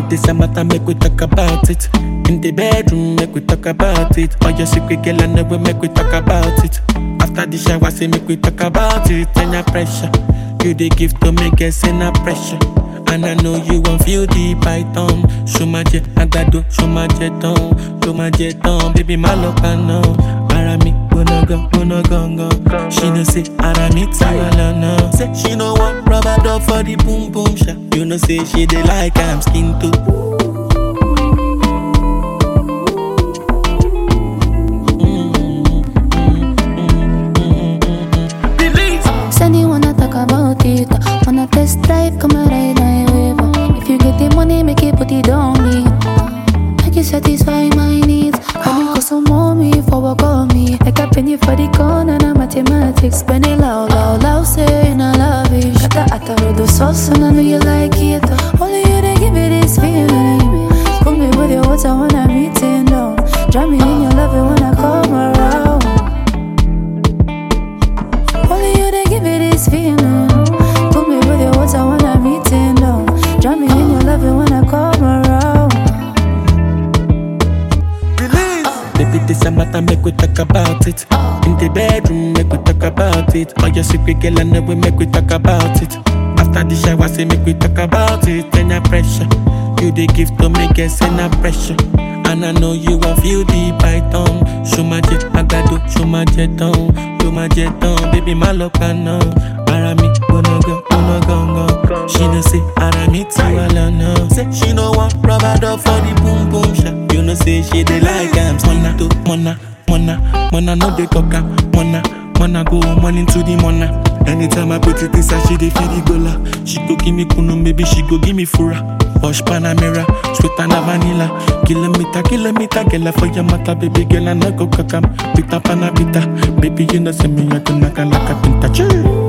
this a matter, make we talk about it. In the bedroom, make we talk about it. All your secret, girl, I know we make we talk about it. After the shower, say make we talk about it. And your pressure, you the gift to make us in a pressure. And I know you won't feel the python. Show my jet, I got do, show my jet on. Show my jet on, baby, my love, I know. Arami, wanna go. She no say, Arami, Tawala, say she no want rubber dog for the boom boom shot. You know say she dey like I'm skin too. Said you wanna talk about it, wanna test drive, come and ride my wave. If you get the money, make it put it on me. Make you satisfy my needs. Honey, cause some mommy for work on me. Like a penny for the corner, and mathematics. Spend it loud, saying I love it. Got the atta with the sauce, and I know you like it. Only you they give me this feeling. Put me with your water when I'm eating down. Drown me in your love when I come around. Only you they give me this feeling. Put me with your water when I'm eating down. Drown me in your love when I come around. Baby, this a matter, make we talk about it. In the bedroom, make we talk about it. All your secret, girl, I know we make we talk about it. After the shower, say make we talk about it. And your pressure, you the gift to make us in a pressure. And I know you won't feel the python. Show my jet, I got do, show my jet on. Show my jet on, baby, my love, I know. Arami, wanna go. She no say, Arami, Tawala, no. Say she no want rubber dog for the boom boom shot. You know say she dey like I'm mona to mona, no dey talk am, mona go money to the mona. Anytime I put it inside, she dey feel the gola. She go give me kunu, maybe she go give me fura. Posh Panamera, sweet and vanilla. Kilometer, girl, for your matter, baby girl, I no go kakam. Pita panabita, baby you know say me I go knock like a pinta.